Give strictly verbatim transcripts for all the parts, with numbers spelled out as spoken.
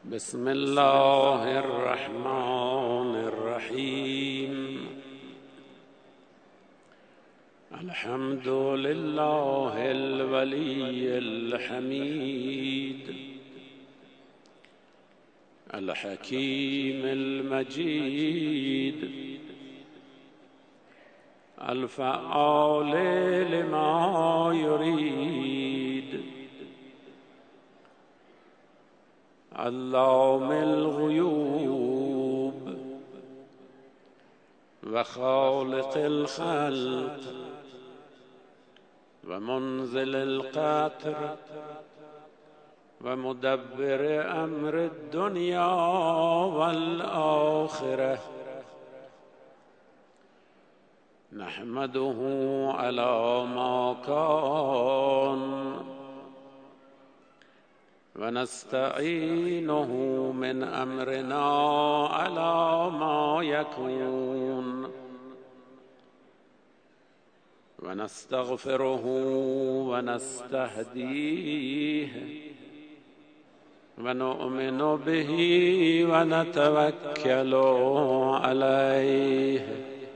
بسم الله الرحمن الرحیم. الحمد لله الولی الحمید الحکیم المجید الفعال لما یرید علام الغیوب و خالق الخلق و منزل القطر و مدبر امر الدنیا والآخرة. نحمده على ما كان و نستعینه من امرنا على ما یکون و نستغفره و نستهدیه و نؤمن به و نتوکل علیه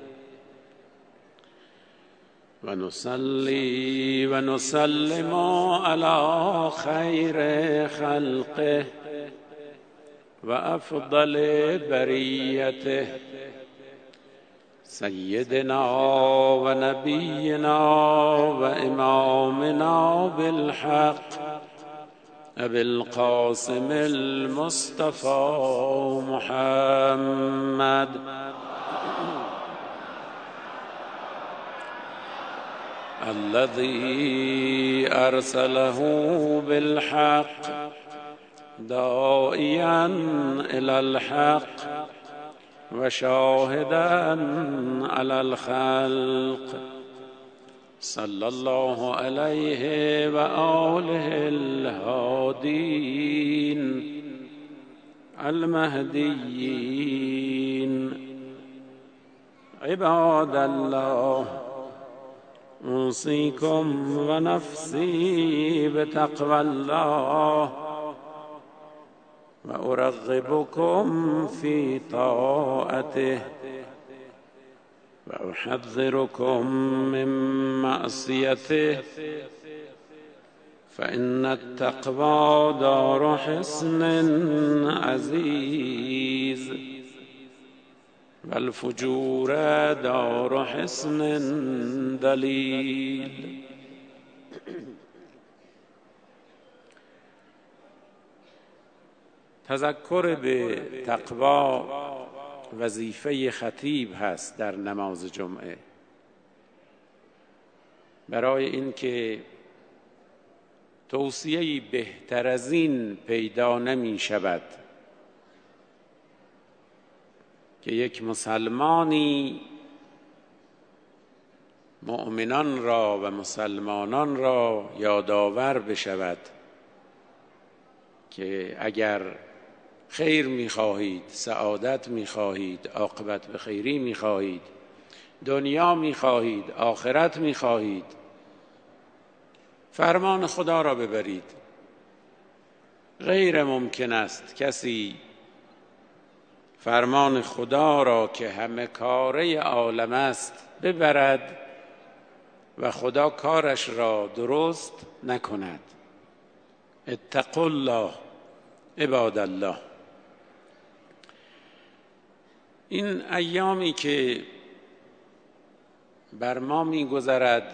و نصلی و نسلم علی خیر خلقه و افضل بریته سیدنا و نبینا و امامنا بالحق ابی القاسم المصطفى محمد الذي أرسله بالحق داعيا إلى الحق وشاهدا على الخلق صلى الله عليه وآله الهادين المهديين. عباد الله، اوصیکم و نفسی بتقوى الله و ارغبکم فی طاعته و احذرکم من معصیته فإن التقوى دار حصن عزیز و الفجور دار حصن دلیل. تذکر به تقوا وظیفه خطیب هست در نماز جمعه، برای اینکه توصیه‌ای بهتر از این پیدا نمی شود که یک مسلمانی مؤمنان را و مسلمانان را یادآور بشود که اگر خیر می‌خواهید، سعادت می‌خواهید، عاقبت به خیری می‌خواهید، دنیا می‌خواهید، آخرت می‌خواهید، فرمان خدا را ببرید. غیر ممکن است کسی فرمان خدا را که همه کاره عالم است ببرد و خدا کارش را درست نکند. اتقوا الله عباد الله. این ایامی که بر ما می‌گذرد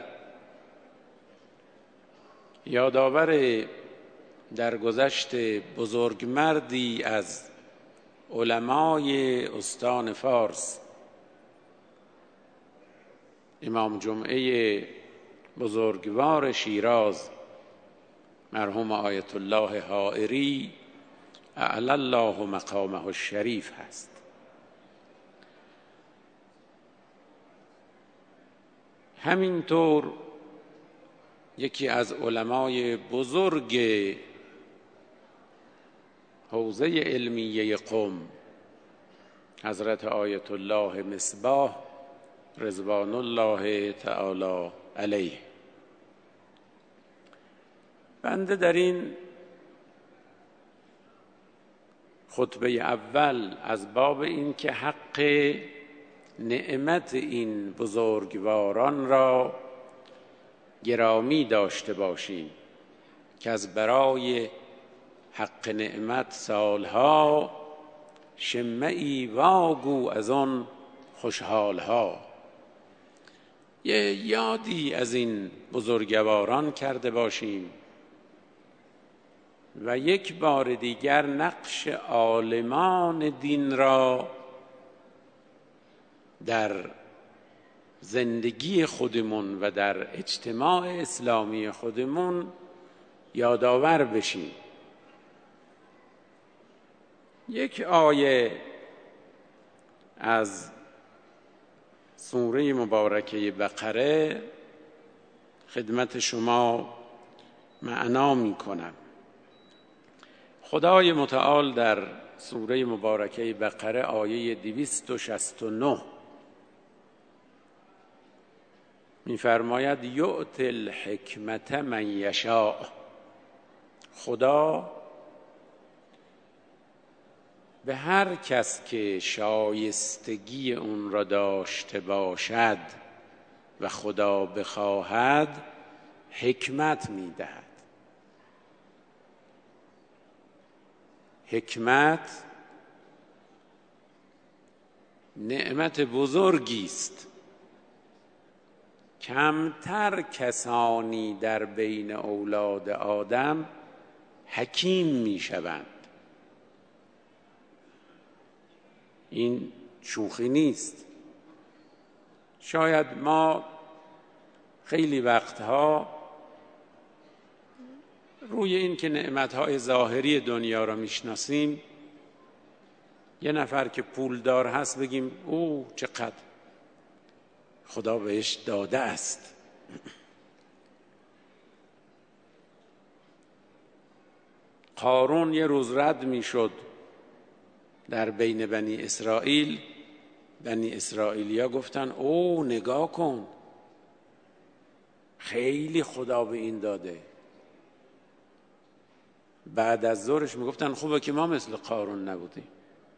یادآور درگذشت بزرگمردی از علمای استان فارس، امام جمعه بزرگوار شیراز مرحوم آیت الله حائری اعلی الله مقامه الشریف هست. همینطور یکی از علمای بزرگ حوزه علمیه قم حضرت آیت الله مصباح رضوان الله تعالی علیه، بنده در این خطبه اول از باب این که حق نعمت این بزرگواران را گرامی داشته باشیم که از برای حق نعمت سالها شمعی واگو از آن خوشحالها. یه یادی از این بزرگواران کرده باشیم و یک بار دیگر نقش عالمان دین را در زندگی خودمون و در اجتماع اسلامی خودمون یادآور بشیم. یک آیه از سوره مبارکه بقره خدمت شما معنا می کنم. خدای متعال در سوره مبارکه بقره آیه دویست و شصت و نه می‌فرماید یؤتی الحکمت من یشاء. خدا به هر کس که شایستگی اون را داشته باشد و خدا بخواهد حکمت می‌دهد. حکمت نعمت بزرگی است. کمتر کسانی در بین اولاد آدم حکیم میشوند. این شوخی نیست. شاید ما خیلی وقتها روی این که نعمتهای ظاهری دنیا را میشناسیم، یه نفر که پولدار هست بگیم او چقدر خدا بهش داده است. قارون یه روز رد میشد در بین بنی اسرائیل. بنی اسرائیلیا گفتن او نگاه کن، خیلی خدا به این داده. بعد از ظهرش میگفتن خوبه که ما مثل قارون نبودیم.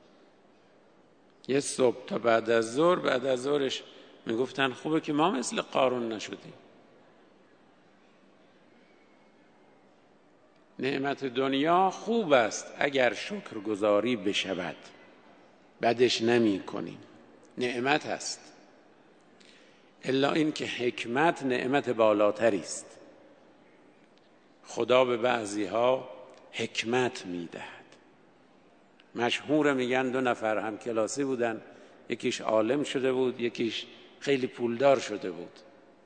یه صبح تا بعد از ظهر، بعد از ظهرش میگفتن خوبه که ما مثل قارون نشدیم. نعمت دنیا خوب است اگر شکرگزاری بشود، بدش نمی کنیم، نعمت است. الا این که حکمت نعمت بالاتری است. خدا به بعضی ها حکمت میدهد. مشهور میگن دو نفر هم کلاسی بودن، یکیش عالم شده بود، یکیش خیلی پولدار شده بود.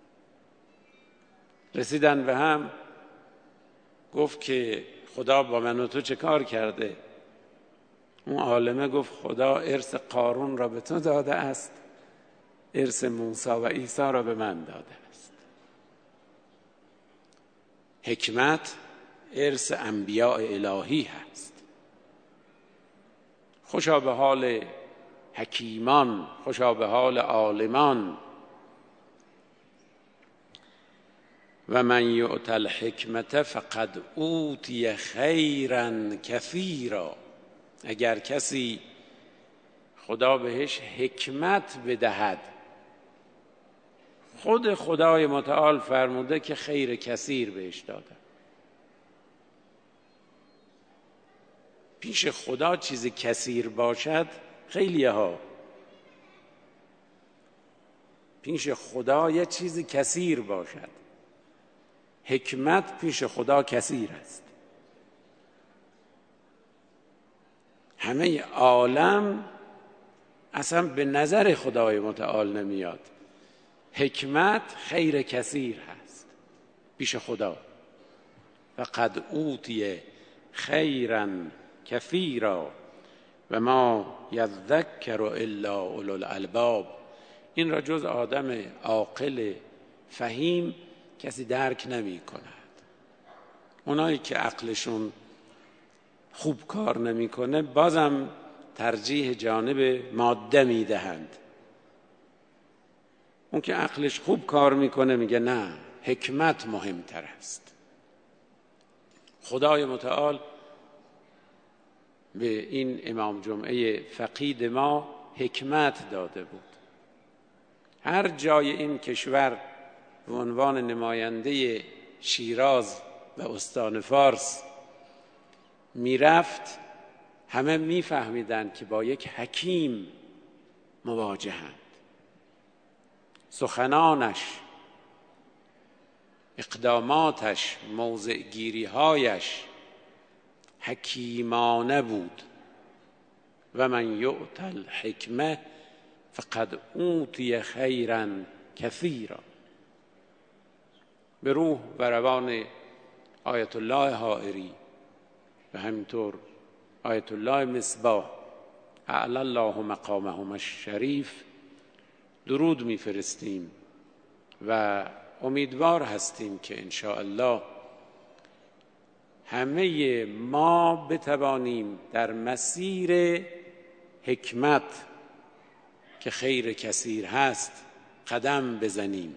رسیدن به هم، گفت که خدا با من و تو چه کار کرده؟ اون عالمه گفت خدا ارث قارون را به تو داده است، ارث موسی و عیسی را به من داده است. حکمت ارث انبیاء الهی هست. خوشا به حال حکیمان، خوشا به حال عالمان. و من یؤت الحکمت فقد اوتی خیرا کثیرا. اگر کسی خدا بهش حکمت بدهد، خود خدای متعال فرموده که خیر کثیر بهش داده. پیش خدا چیز کثیر باشد، خیلی ها پیش خدا یه چیز کثیر باشد. حکمت پیش خدا کثیر است. همه عالم اصلا به نظر خدای متعال نمیاد. حکمت خیر کثیر هست پیش خدا. فقد اوتی خیرا کثیرا و ما یذکر الا اولو الالباب. این را جز آدم عاقل فهیم کسی درک نمی کند. اونایی که عقلشون خوب کار نمی کنه بازم ترجیح جانب ماده می دهند. اون که عقلش خوب کار میکنه میگه نه، حکمت مهمتر است. خدای متعال به این امام جمعه فقید ما حکمت داده بود. هر جای این کشور به عنوان نماینده شیراز و استان فارس میرفت، همه میفهمیدند که با یک حکیم مواجهند. سخنانش، اقداماتش، موضع گیریهایش حکیمانه بود. و من یؤت الحکمه فقد اوتی خیرا کثیرا. به روح و روان آیت الله حائری و همینطور آیت الله مصباح اعلی الله مقامهم الشریف درود میفرستیم و امیدوار هستیم که ان شاء الله همه ما بتوانیم در مسیر حکمت که خیر کثیر هست قدم بزنیم.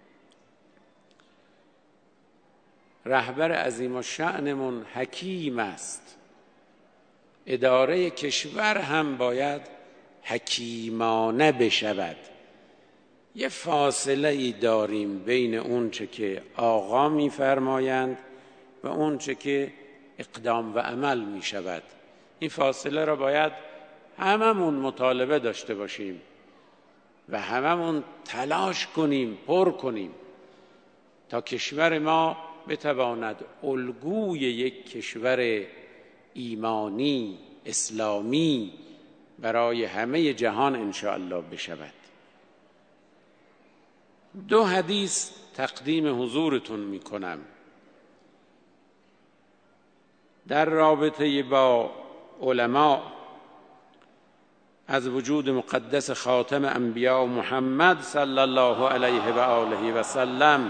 رهبر عظیم الشأنمون حکیم است. اداره کشور هم باید حکیمانه بشود. یه فاصله ای داریم بین اون چه که آقا می‌فرمایند و اون چه که اقدام و عمل می شود. این فاصله را باید هممون مطالبه داشته باشیم و هممون تلاش کنیم، پر کنیم تا کشور ما بتواند الگوی یک کشور ایمانی، اسلامی برای همه جهان ان شاء الله بشود. دو حدیث تقدیم حضورتون می کنم در رابطه با علما از وجود مقدس خاتم انبیا محمد صلی الله علیه و آله و سلم.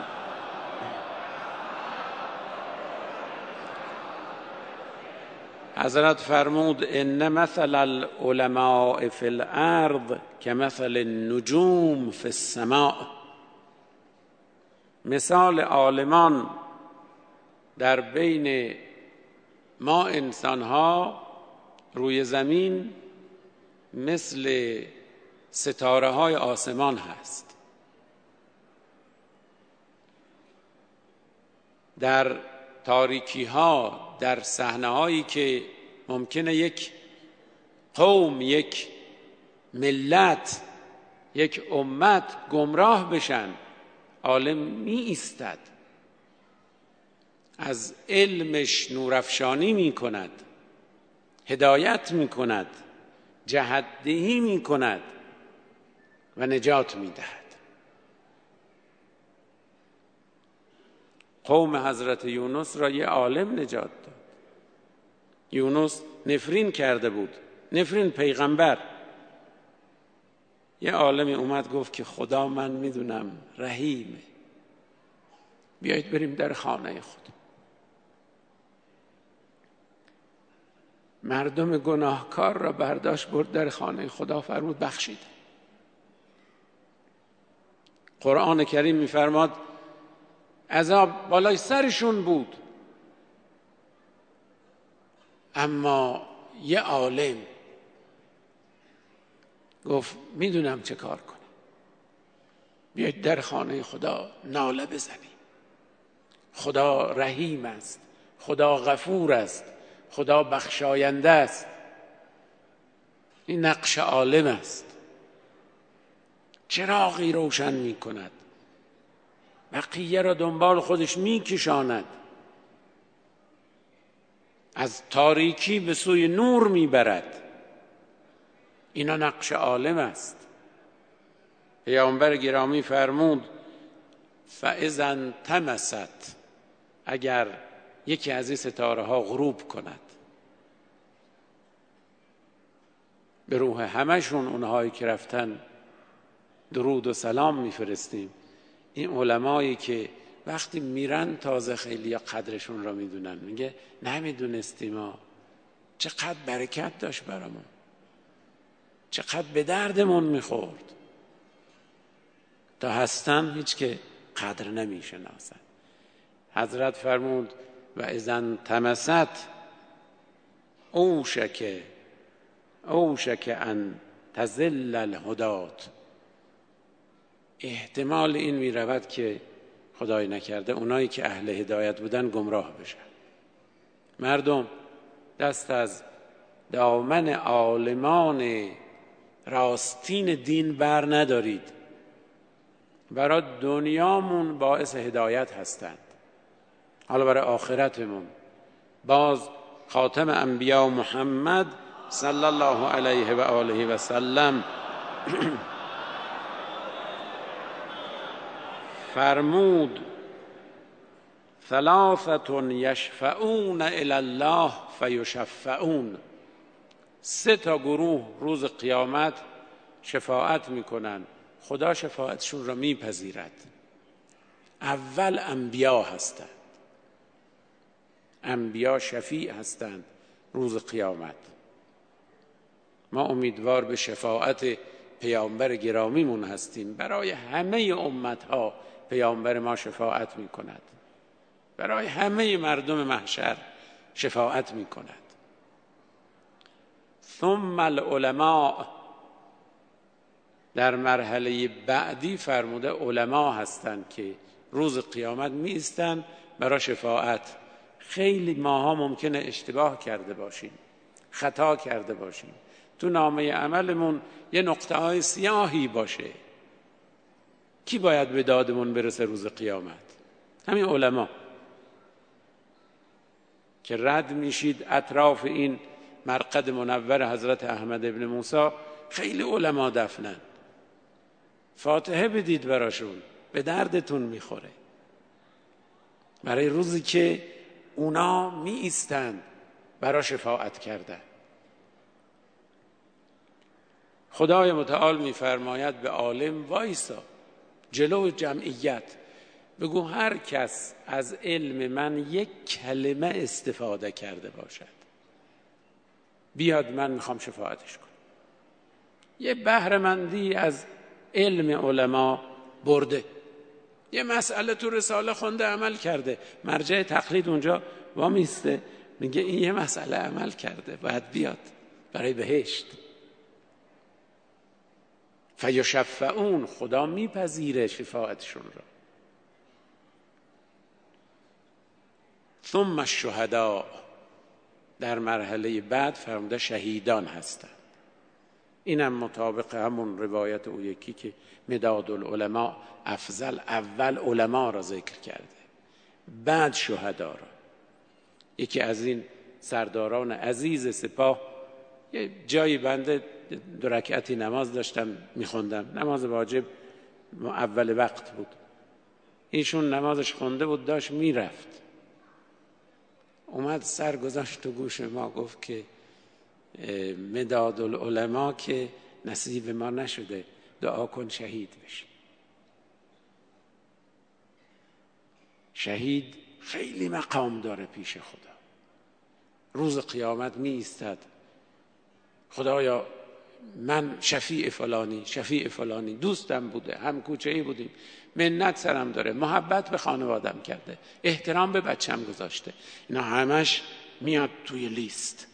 حضرت فرمود ان مثل العلماء فی الارض کمثل النجوم فی السماء. مثال عالمان در بین ما انسان‌ها روی زمین مثل ستاره های آسمان هست. در تاریکی ها، در صحنه هایی که ممکنه یک قوم، یک ملت، یک امت گمراه بشن، عالم می ایستد، از علمش نورافشانی می کند، هدایت می کند، جهت‌دهی می کند و نجات می دهد. قوم حضرت یونس را یه عالم نجات داد. یونس نفرین کرده بود، نفرین پیغمبر. یه عالمی اومد گفت که خدا من میدونم رحیمه، بیایید بریم در خانه خدا. مردم گناهکار را برداشت برد در خانه خدا، فرمود بخشید. قرآن کریم میفرماد عذاب بالای سرشون بود، اما یه عالم گفت میدونم چه کار کنم، بیاید در خانه خدا ناله بزنیم. خدا رحیم است، خدا غفور است، خدا بخشاینده است. این نقش عالم است. چراغی روشن می کند، بقیه را دنبال خودش می کشاند، از تاریکی به سوی نور می برد. اینا نقش عالم است. پیامبر گرامی فرمود فاذا انطمست، اگر یکی از این ستاره ها غروب کند، به روح همشون اونهایی که رفتن درود و سلام میفرستیم. این علمایی که وقتی میرن تازه خیلی یا قدرشون را میدونن، میگه نمیدونستیم ما چقدر برکت داشت برامون، چقدر به دردمون میخورد. تا هستن هیچ که قدر نمیشناسن. حضرت فرمود و اذا انطمست اوشک اوشک ان تزل الهدات، احتمال این می رود که خدای نکرده اونایی که اهل هدایت بودن گمراه بشن. مردم دست از دامن عالمان راستین دین بر ندارید، برای دنیامون باعث هدایت هستند، حالا برای آخرتمون. باز خاتم انبیا محمد صلی الله علیه و آله و سلم فرمود ثلاثة یشفعون الی الله فیشفعون، سه تا گروه روز قیامت شفاعت میکنن، خدا شفاعتشون را میپذیرد. اول انبیا هستند، انبیا شفیع هستند روز قیامت. ما امیدوار به شفاعت پیامبر گرامیمون هستیم. برای همه امتها پیامبر ما شفاعت میکند، برای همه مردم محشر شفاعت میکند. ثم العلماء، در مرحله بعدی فرموده علما هستند که روز قیامت می ایستند برای شفاعت. خیلی ماها ممکنه اشتباه کرده باشیم، خطا کرده باشیم، تو نامه عملمون یه نقطه های سیاهی باشه. کی باید به دادمون برسه روز قیامت؟ همین علما که رد میشید اطراف این مرقد منور حضرت احمد ابن موسی. خیلی علما دفنن، فاتحه بدید براشون، به دردتون میخوره. برای روزی که اونا می ایستند برای شفاعت کردن. خدای متعال میفرماید به عالم وایسا جلو جمعیت، بگو هر کس از علم من یک کلمه استفاده کرده باشد بیاد، من میخوام شفاعتش کنم. یه بهره‌مندی از علم علما برده، یه مسئله تو رساله خونده عمل کرده، مرجع تقلید اونجا وامیسته میگه این یه مسئله عمل کرده باید بیاد برای بهشت. فیشفعون، خدا میپذیره شفاعتشون را. ثم الشهداء، در مرحله بعد فرموده شهیدان هستند. اینم مطابق همون روایت او یکی که مداد العلماء افضل، اول علما را ذکر کرده بعد شهدا را. یکی از این سرداران عزیز سپاه، یه جایی بنده دو رکعتی نماز داشتم میخوندم، نماز واجب اول وقت بود، ایشون نمازش خونده بود داشت میرفت، اومد سر گذاشت تو گوش ما گفت که مداد العلماء که نصیب ما نشده، دعا کن شهید بشی. شهید خیلی مقام داره پیش خدا. روز قیامت می ایستد، خدایا من شفیع فلانی شفیع فلانی دوستم بوده، هم کوچه‌ای بودیم، منت سرم داره، محبت به خانوادم کرده، احترام به بچم گذاشته، اینا همش میاد توی لیست،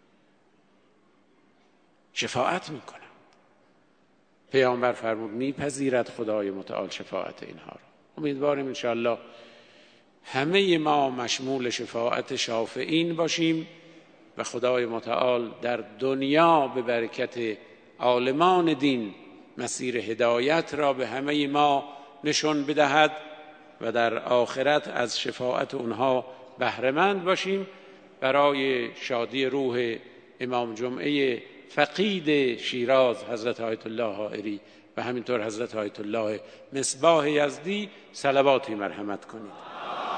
شفاعت میکنم. پیامبر فرمود میپذیرد خدای متعال شفاعت اینها رو. امیدواریم انشاءالله همه ما مشمول شفاعت شافعین باشیم و خدای متعال در دنیا به برکت عالمان دین مسیر هدایت را به همه ما نشون بدهد و در آخرت از شفاعت اونها بهره‌مند باشیم. برای شادی روح امام جمعه فقید شیراز حضرت آیت الله حائری و همینطور حضرت آیت الله مصباح یزدی صلواتی مرحمت کنید.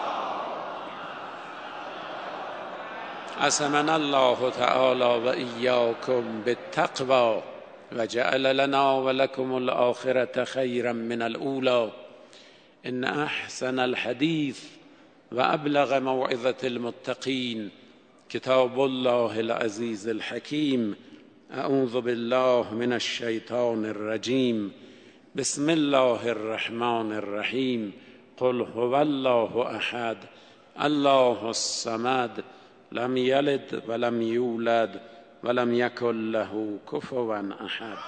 عصمنا الله تعالی و ایاکم بالتقوی و جعل لنا و لکم الآخرة خیرا من الاولی. ان احسن الحدیث و ابلغ موعظة المتقین کتاب الله العزیز الحکیم. اعوذ بالله من الشیطان الرجیم. بسم الله الرحمن الرحیم. قل هو الله احد الله الصمد لم يلد ولم يولد ولم يكن له كفوا أحد.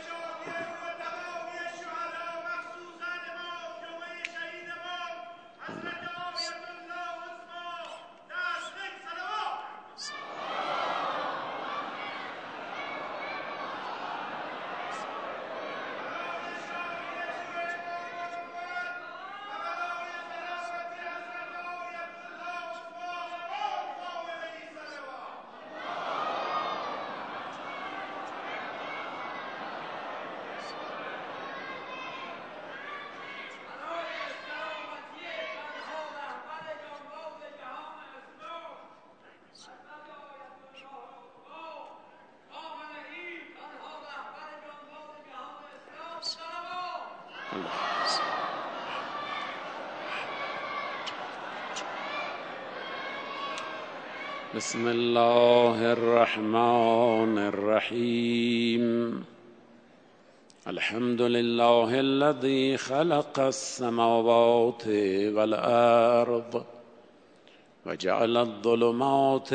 بسم الله الرحمن الرحيم. الحمد لله الذي خلق السماوات والأرض وجعل الظلمات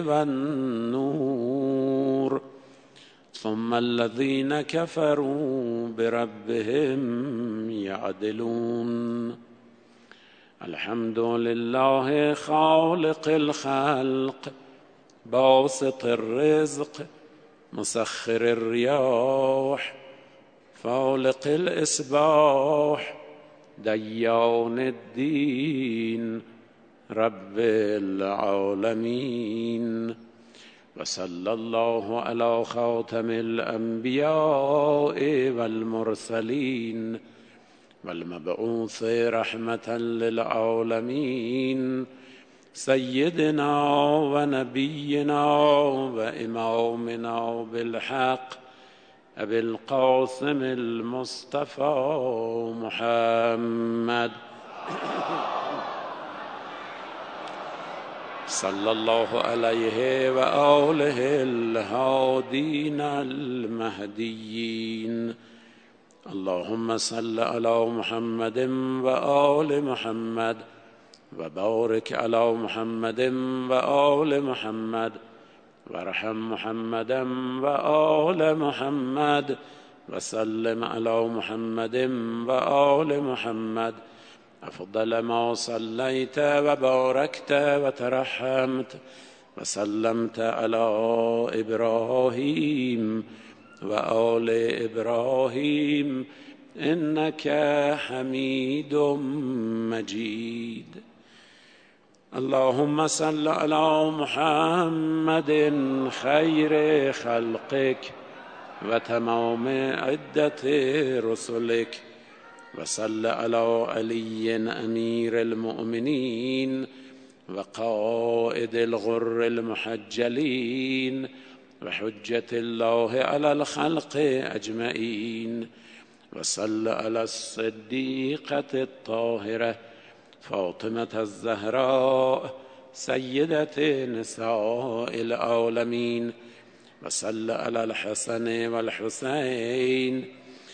والنور ثم الذين كفروا بربهم يعدلون. الحمد لله خالق الخلق باسط الرزق مسخر الرياح فالق الإصباح ديان الدين رب العالمين. وصلى الله على خاتم الأنبياء والمرسلين والمبعوث رحمة للعالمين سيدنا ونبينا وإمامنا بالحق أبي القاسم المصطفى محمد صلى الله عليه وآله الهادين المهديين. اللهم صل على محمد وآل محمد وبارك على محمد وآل محمد وارحم محمدا وآل محمد وسلم على محمد وآل محمد أفضل ما صليت وباركت وترحمت وسلمت على إبراهيم وآل إبراهيم إنك حميد مجيد. اللهم صل على محمد خير خلقك وتمام عدة رسلك وصل على علي أمير المؤمنين وقائد الغر المحجلين وحجة الله على الخلق أجمعين. وصل على الصديقة الطاهرة فاطمة الزهراء سيدة نساء العالمين. وصل على الحسن والحسين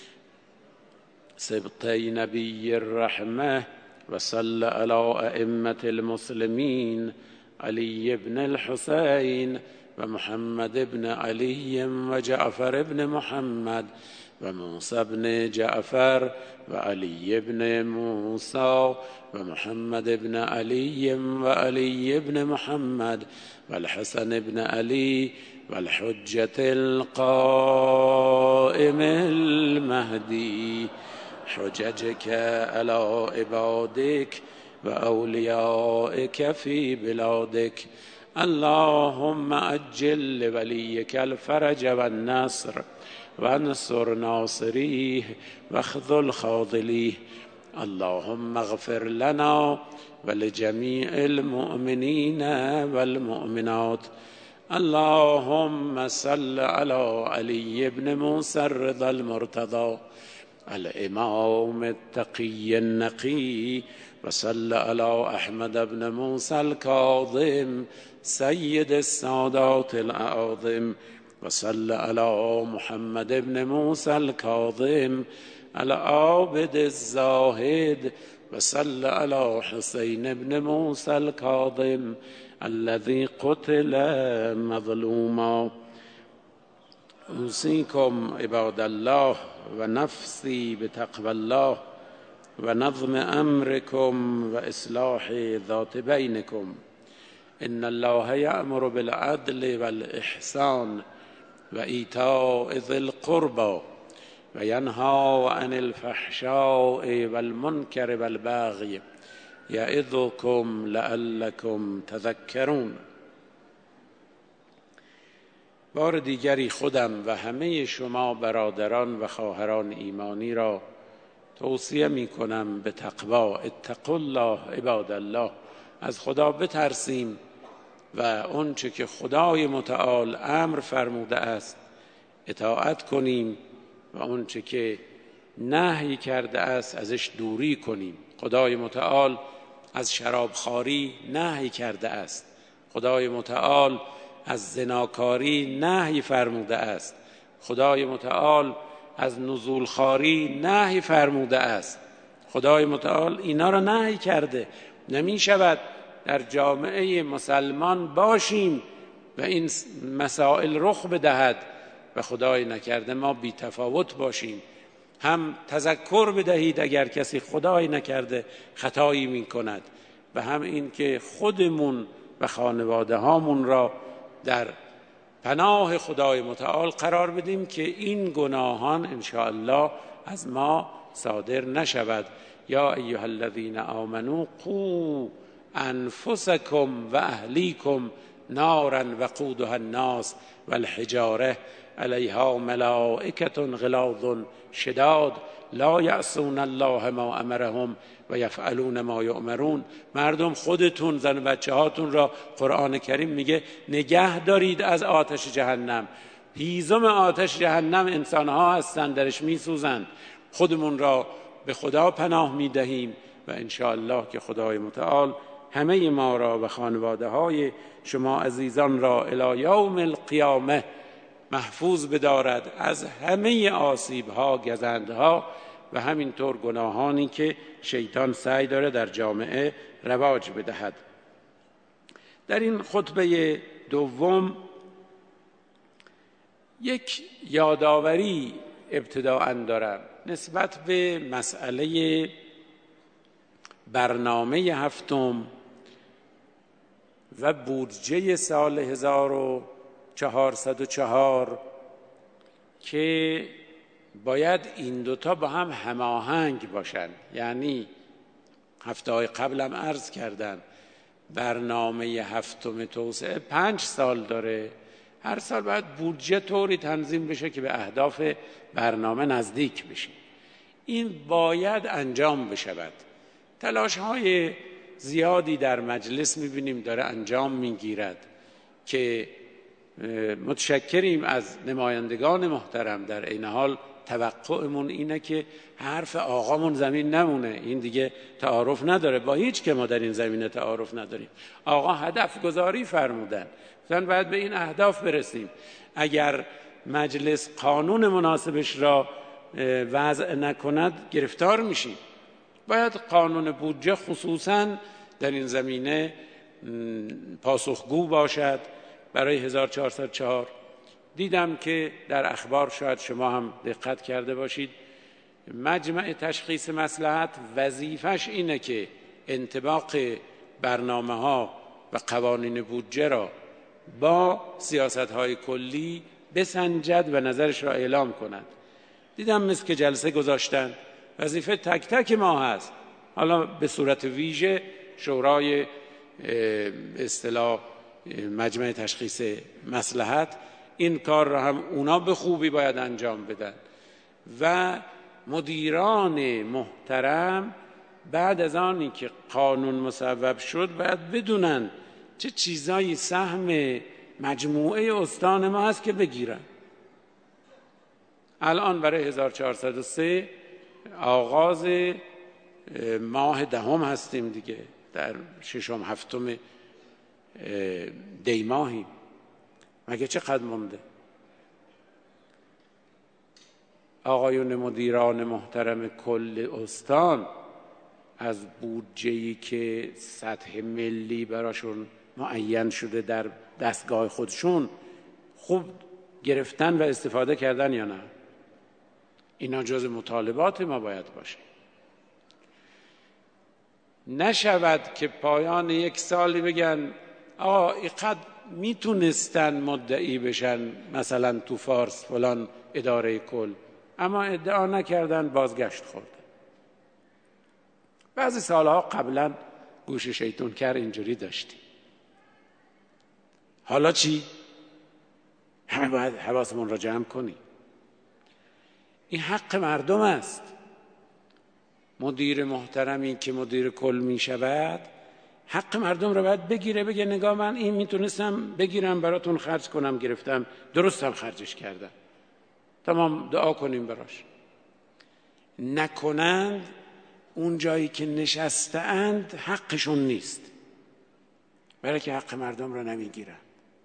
سبطي نبي الرحمة. وصل على أئمة المسلمين علي بن الحسين ومحمد بن علي وجعفر بن محمد وموسى بن جعفر وعلي بن موسى ومحمد بن علي وعلي بن محمد والحسن بن علي والحجة القائم المهدي حججك على عبادك وأوليائك في بلادك. اللهم أجل لوليك الفرج والنصر وانصر ناصريه واخذل خاذليه. اللهم اغفر لنا ولجميع المؤمنين والمؤمنات. اللهم صل على علي بن موسى الرضا المرتضى الإمام التقي النقي. وصل على أحمد بن موسى الكاظم سيد السادات الأعظم. وصل على محمد بن موسى الكاظم العابد الزاهد. وصل على حسين بن موسى الكاظم الذي قتل مظلوما. اوصیکم عباد الله و نفسی بتقوى الله و نظم امرکم و اصلاح ذات بینکم. ان الله یأمر بالعدل والاحسان و ایتاء ذی القربى و ینهی عن الفحشاء والمنکر والبغی یعظکم لعلکم تذکرون. بار دیگری خودم و همه شما برادران و خواهران ایمانی را توصیه می کنم به تقوا. اتقوا الله عباد الله. از خدا بترسیم و آنچه که خدای متعال امر فرموده است اطاعت کنیم و آنچه که نهی کرده است ازش دوری کنیم. خدای متعال از شرابخواری نهی کرده است. خدای متعال از زناکاری نهی فرموده است. خدای متعال از نزولخواری نهی فرموده است. خدای متعال اینا را نهی کرده. نمی شود در جامعه مسلمان باشیم و این مسائل رخ بدهد و خدای نکرده ما بی تفاوت باشیم. هم تذکر بدهید اگر کسی خدای نکرده خطایی می کند و هم این که خودمون و خانواده هامون را در پناه خدای متعال قرار بدیم که این گناهان انشاءالله از ما صادر نشود. یا ایها الذین آمنوا قوا انفسکم و اهلیکم نارا وقودها الناس والحجاره علیها ملائکة غلاظ شداد لا یعصون الله ما امرهم و یفعلون ما یؤمرون. مردم خودتون، زن و بچه هاتون را قرآن کریم میگه نگه دارید از آتش جهنم. هیزم آتش جهنم انسانها هستند، درش میسوزند. خودمون را به خدا پناه میدهیم و انشاءالله که خدای متعال همه ما را و خانواده های شما عزیزان را الی یوم القیامه محفوظ بدارد از همه آسیب‌ها، گزندها و همینطور گناهانی که شیطان سعی داره در جامعه رواج بدهد. در این خطبه دوم یک یادآوری ابتداءً دارم نسبت به مسئله برنامه هفتم و بودجه سال هزار و چهارصد و چهار که باید این دوتا با هم هماهنگ باشن. یعنی هفته های قبلم عرض کردم برنامه هفتم توسعه پنج سال داره. هر سال باید بودجه طوری تنظیم بشه که به اهداف برنامه نزدیک بشه. این باید انجام بشود. تلاش های زیادی در مجلس میبینیم داره انجام میگیرد که متشکریم از نمایندگان محترم. در این حال توقعمون اینه که حرف آقامون زمین نمونه. این دیگه تعارف نداره با هیچ که، ما در این زمینه تعارف نداریم. آقا هدف گذاری فرمودن، مثلا باید به این اهداف برسیم. اگر مجلس قانون مناسبش را وضع نکند گرفتار میشیم. باید قانون بودجه خصوصا در این زمینه پاسخگو باشد برای هزار و چهارصد و چهار. دیدم که در اخبار شاید شما هم دقت کرده باشید مجمع تشخیص مصلحت وظیفش اینه که انطباق برنامه ها و قوانین بودجه را با سیاست های کلی بسنجد و نظرش را اعلام کند. دیدم مثل که جلسه گذاشتن، وظیفه تک تک ما هست. حالا به صورت ویژه شورای اصطلاح مجمع تشخیص مصلحت این کار را هم اونا به خوبی باید انجام بدن و مدیران محترم بعد از آنی که قانون مصوب شد باید بدونن چه چیزایی سهم مجموعه استان ما هست که بگیرن. الان برای هزار و چهارصد و سه آغاز ماه دهم هستیم دیگه، در ششم هفتم دی ماهیم. مگه چقدر مونده؟ آقایون مدیران محترم کل استان از بودجه‌ای که سطح ملی براشون معین شده در دستگاه خودشون خوب گرفتن و استفاده کردن یا نه؟ اینا جز مطالبات ما باید باشه. نشود که پایان یک سالی بگن آقا اینقدر میتونستن مدعی بشن مثلا تو فارس فلان اداره کل، اما ادعا نکردن، بازگشت خوردن. بعضی سالها قبلا گوش شیطون کر اینجوری داشتیم. حالا چی؟ همه باید حواسمون را جمع کنیم. این حق مردم است. مدیر محترمی که مدیر کل می شود حق مردم را باید بگیره، بگه نگاه من این میتونستم بگیرم براتون خرج کنم، گرفتم، درستم خرجش کردم، تمام، دعا کنیم براش. نکنند اون جایی که نشسته اند حقشون نیست، برای که حق مردم را نمیگیرن.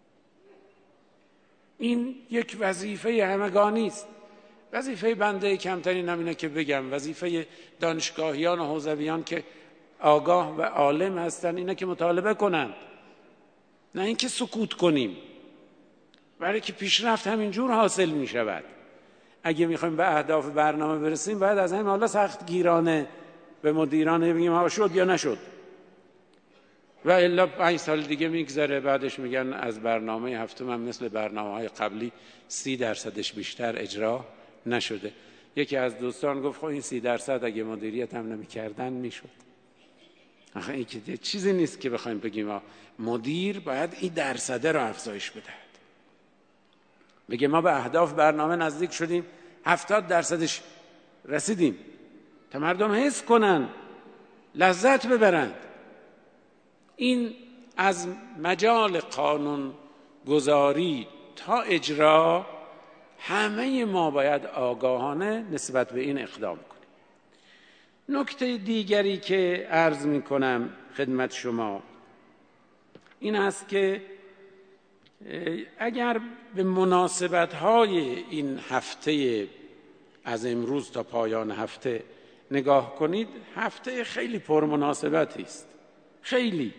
این یک وظیفه همگانی است. وظیفه بنده کمترین همینه که بگم، وظیفه دانشگاهیان و حوزویان که آگاه و عالم هستن اینه که مطالبه کنند، نه اینکه سکوت کنیم، برای که پیشرفت همینجور حاصل می شود. اگه میخوایم به اهداف برنامه برسیم باید از همین حالا سخت گیرانه به مدیران بگیم ها شد یا نشد، و الا پنج سال دیگه میگذره بعدش میگن از برنامه هفتم هم مثل برنامه های قبلی سی درصدش بیشتر اجرا نشده. یکی از دوستان گفت خب این سی درصد اگه مدیریت هم نمی کردن میشد. آخه این که چیزی نیست که بخوایم بگیم مدیر باید این درصده را افزایش بدهد، بگه ما به اهداف برنامه نزدیک شدیم، هفتاد درصدش رسیدیم، تا مردم حس کنن، لذت ببرند. این از مجال قانون گذاری تا اجرا همه ما باید آگاهانه نسبت به این اقدام کنیم. نکته دیگری که عرض می کنم خدمت شما این است که اگر به مناسبت‌های این هفته از امروز تا پایان هفته نگاه کنید، هفته خیلی پرمناسبتی است، خیلی.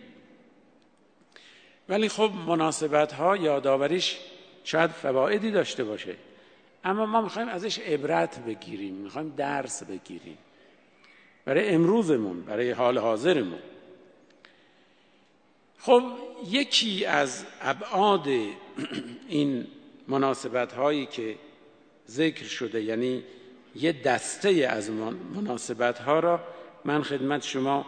ولی خب مناسبت‌ها یادآوریش شاید فوایدی داشته باشه، اما ما میخوایم ازش عبرت بگیریم، میخوایم درس بگیریم برای امروزمون، برای حال حاضرمون. خب یکی از ابعاد این مناسبت‌هایی که ذکر شده، یعنی یه دسته از مناسبت‌ها را من خدمت شما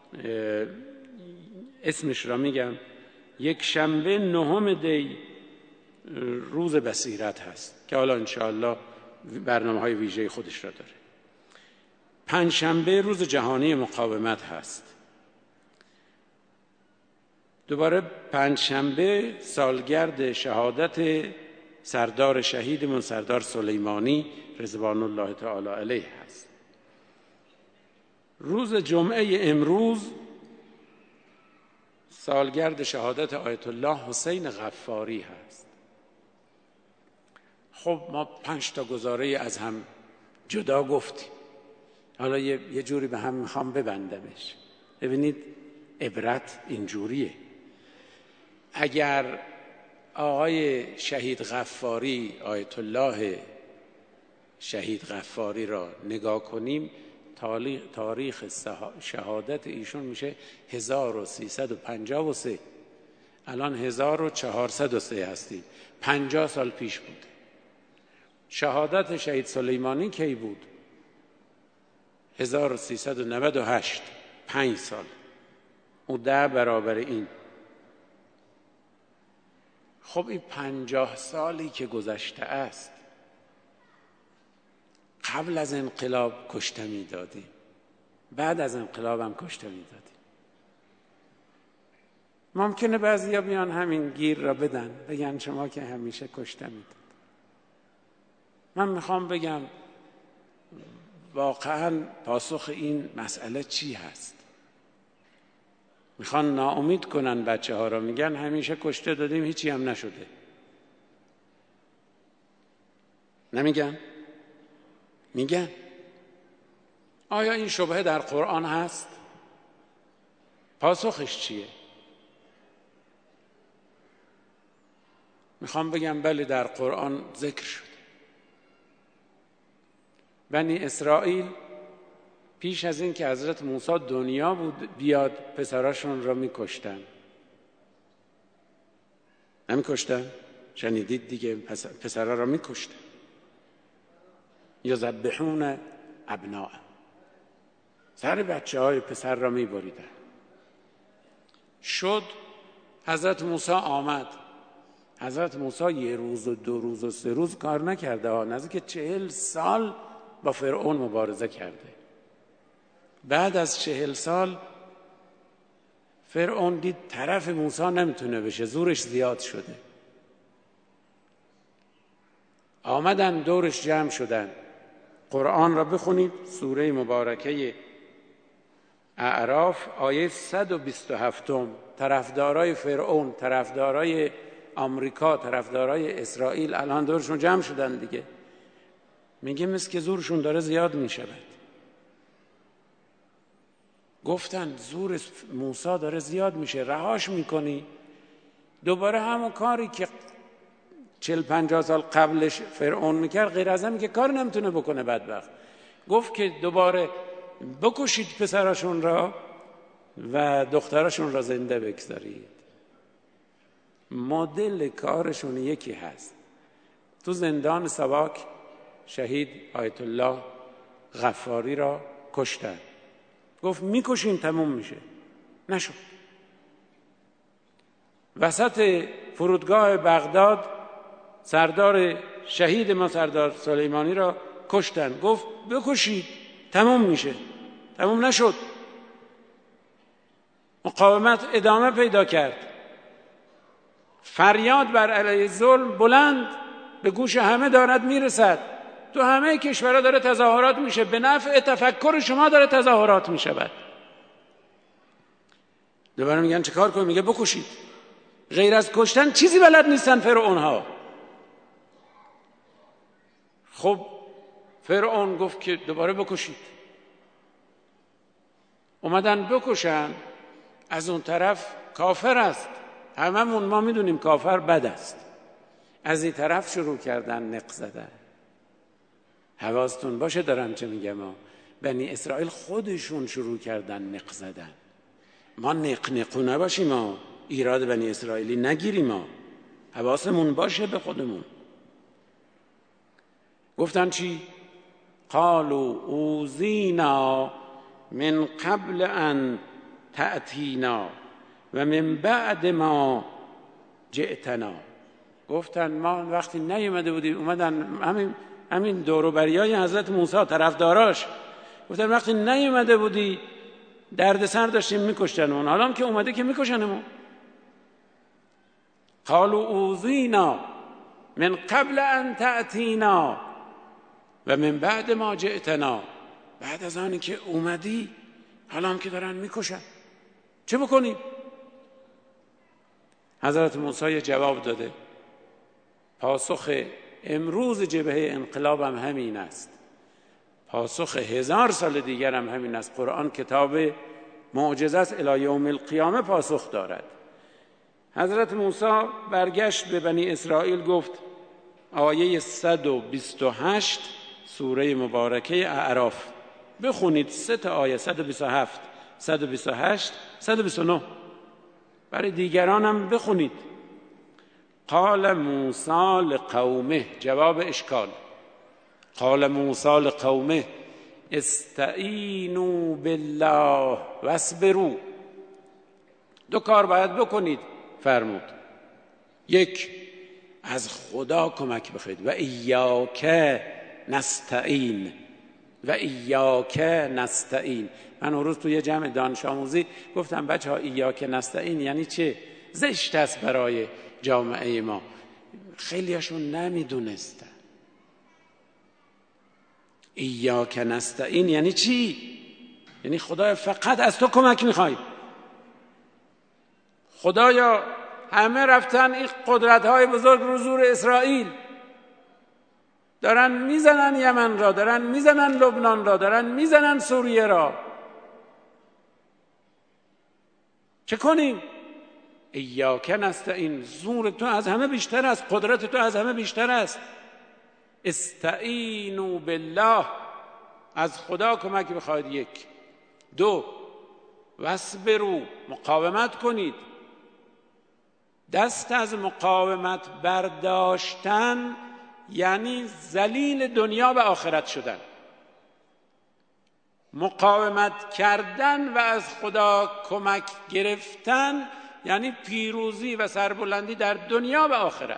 اسمش را میگم. یک شنبه نهم دی روز بصیرت هست که حالا انشاءالله برنامه‌های ویژه خودش را داره. پنجشنبه روز جهانی مقاومت هست. دوباره پنجشنبه سالگرد شهادت سردار شهیدمون سردار سلیمانی رضوان الله تعالی علیه هست. روز جمعه امروز سالگرد شهادت آیت الله حسین غفاری هست. خب ما پنج تا گزاره از هم جدا گفتیم، حالا یه, یه جوری به هم میخوام ببندمش. ببینید عبرت اینجوریه. اگر آقای شهید غفاری، آیت الله شهید غفاری را نگاه کنیم، تاریخ شهادت ایشون میشه هزار و سیصد و پنجاه و سه، الان هزار و چهارصد و سه هستیم، پنجاه سال پیش بوده. شهادت شهید سلیمانی کی بود؟ هزار و سیصد و نود و هشت، پنج سال، او ده برابر این. خب این پنجاه سالی که گذشته است، قبل از انقلاب کشته می دادیم، بعد از انقلاب هم کشته می دادیم. ممکنه بعضی ها بیان همین گیر را بدن، بگن شما که همیشه کشته می داد. من میخوام بگم واقعا پاسخ این مسئله چی هست؟ میخوان ناامید کنن بچه ها را، میگن همیشه کشته دادیم هیچی هم نشده. نمیگن؟ میگن. آیا این شبهه در قرآن هست؟ پاسخش چیه؟ میخوام بگم بله در قرآن ذکر شد. بنی اسرائیل پیش از این که حضرت موسی دنیا بود بیاد پسراشون را میکشتن. نمیکشتن؟ شنیدید دیگه، پسرها را میکشتن. یا ذبحون ابناء، سر بچه های پسر را میبریدن. شد حضرت موسی آمد. حضرت موسی یه روز و دو روز و سه روز کار نکرده ها، نزدیک چهل سال با فرعون مبارزه کرده. بعد از چهل سال فرعون دید طرف موسی نمیتونه بشه، زورش زیاد شده. آمدن دورش جمع شدن. قرآن را بخونید، سوره مبارکه اعراف آیه صد و بیست و هفت. طرفدارای فرعون، طرفدارای آمریکا، طرفدارای اسرائیل الان دورشون جمع شدن دیگه. میگه مثل که زورشون داره زیاد میشود. گفتن زور موسی داره زیاد میشه، رهاش میکنی؟ دوباره همون کاری که چل پنجاه سال قبلش فرعون میکرد، غیر از همین که کار نمیتونه بکنه بدبخت. گفت که دوباره بکشید پسراشون را و دختراشون را زنده بگذارید. مدل کارشون یکی هست. تو زندان سواک شهید آیت الله غفاری را کشتن. گفت میکشیم تموم میشه، نشد. وسط فرودگاه بغداد سردار شهید ما سردار سلیمانی را کشتن. گفت بکشید تموم میشه، تموم نشد. مقاومت ادامه پیدا کرد. فریاد بر علیه ظلم بلند به گوش همه دارد میرسد. تو همه کشورها داره تظاهرات میشه، به نفع تفکر شما داره تظاهرات میشود. دوباره میگن چه کار کنیم؟ میگه بکشید. غیر از کشتن چیزی بلد نیستن فرعون ها. خب فرعون گفت که دوباره بکشید. اومدن بکشن. از اون طرف کافر است، هممون ما میدونیم کافر بد است. از این طرف شروع کردن نق زدن. حواستون باشه دارم چه میگم ها. بنی اسرائیل خودشون شروع کردن نق زدن. ما نق نقو نباشیم، ما ایراد بنی اسرائیلی نگیریم، ما حواسمون باشه به خودمون. گفتن چی؟ قالوا اوذینا من قبل ان تأتینا و من بعد ما جئتنا. گفتن ما وقتی نیومده بودیم، اومدن همین همین دوروبریای حضرت موسی طرفداراش گفتن وقتی نیومده بودی دردسر داشتیم میکشتنمون، حالا هم که اومده که میکشنمون. قالوا اوذینا من قبل ان تأتینا و من بعد ما جئتنا. بعد از آنی که اومدی حالا هم که دارن میکشن، چه بکنیم؟ حضرت موسی جواب داده. پاسخ امروز جبهه انقلاب هم همین است، پاسخ هزار سال دیگر هم همین است. قرآن کتاب معجزه است، الی یوم القیامه پاسخ دارد. حضرت موسی برگشت به بنی اسرائیل گفت، آیه صد و بیست و هشت سوره مبارکه اعراف بخونید، سه تا آیه، صد و بیست و هفت، صد و بیست و هشت، صد و بیست و نه، برای دیگران هم بخونید. قال موسی لقومه، جواب اشکال. قال موسی لقومه استعینوا بالله واصبروا. دو کار باید بکنید فرمود. یک، از خدا کمک بخواید. و ایاک نستعین، و ایاک نستعین. من اون روز توی جمع دانش آموزی گفتم بچه ها ایاک نستعین یعنی چه؟ زشت است برای جامعه ما. خیلیاشون نمیدونستن ایاک نستعین یعنی چی؟ یعنی خدایا فقط از تو کمک میخوایم. خدایا همه رفتن این قدرت‌های بزرگ رو زور اسرائیل، دارن میزنن یمن را، دارن میزنن لبنان را، دارن میزنن سوریه را. چه کنیم؟ ایاک نستعین، زور تو از همه بیشتر است، قدرت تو از همه بیشتر است. استعینوا بالله، از خدا کمک بخواید. یک. دو، واصبروا، مقاومت کنید. دست از مقاومت برداشتن یعنی ذلیل دنیا و آخرت شدن. مقاومت کردن و از خدا کمک گرفتن یعنی پیروزی و سربلندی در دنیا و آخرت.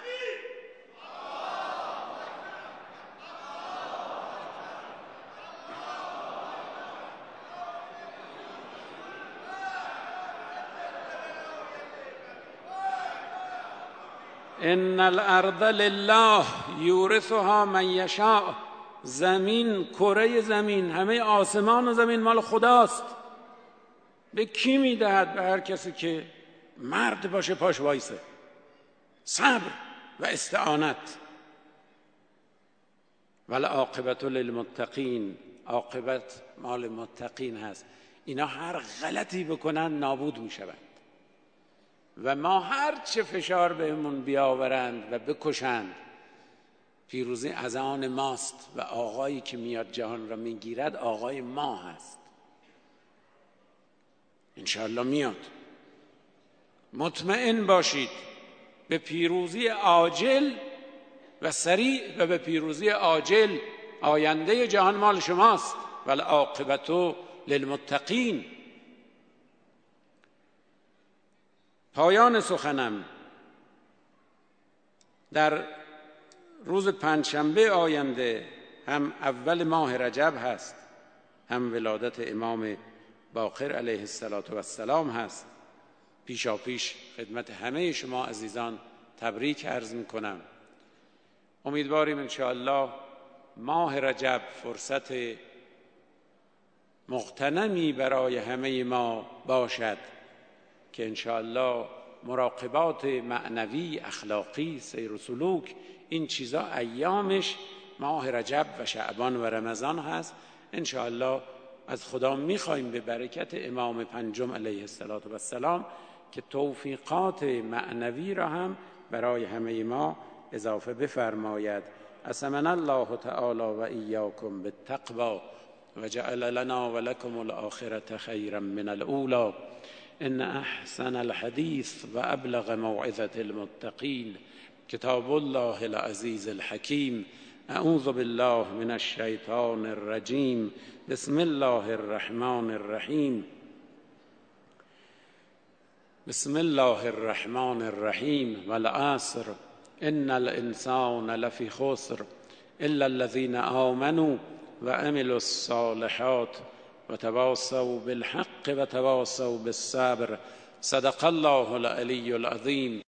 ان الارض لله یورثها من یشاء، زمین، کره زمین، همه آسمان و زمین مال خداست. به کی میدهد؟ به هر کسی که مرد باشه، پاش وایسه، صبر و استعانت. والعاقبة للمتقین، عاقبت مال متقین هست. اینا هر غلطی بکنن نابود میشوند و ما هر چه فشار بهمون بیاورند و بکشند، پیروزی از آن ماست و آقایی که میاد جهان را میگیرد آقای ما هست. انشاءالله میاد. مطمئن باشید به پیروزی عاجل و سریع و به پیروزی عاجل. آینده جهان مال شماست. والعاقبة للمتقین. پایان سخنم در روز پنجشنبه آینده، هم اول ماه رجب هست، هم ولادت امام باقر علیه السلام هست. پیشا پیش خدمت همه شما عزیزان تبریک عرض میکنم. امیدواریم انشاءالله ماه رجب فرصت مغتنمی برای همه ما باشد که انشاءالله مراقبات معنوی، اخلاقی، سیر و سلوک، این چیزا ایامش ماه رجب و شعبان و رمضان هست. انشاءالله از خدا میخوایم به برکت امام پنجم علیه السلام که توفیقات معنوی را هم برای همه ما اضافه بفرماید. عصمنا الله تعالی و ایاکم بالتقوی و جعل لنا و لکم الآخرة خیرا من الاولی. ان احسن الحدیث و ابلغ موعظة المتقین کتاب الله العزیز الحکیم. اعوذ بالله من الشیطان الرجیم. بسم الله الرحمن الرحیم. بسم الله الرحمن الرحیم. والعصر ان الانسان لفی خسر الا الذین آمنوا وعملوا الصالحات وتواصوا بالحق وتواصوا بالصبر. صدق الله العلی العظیم.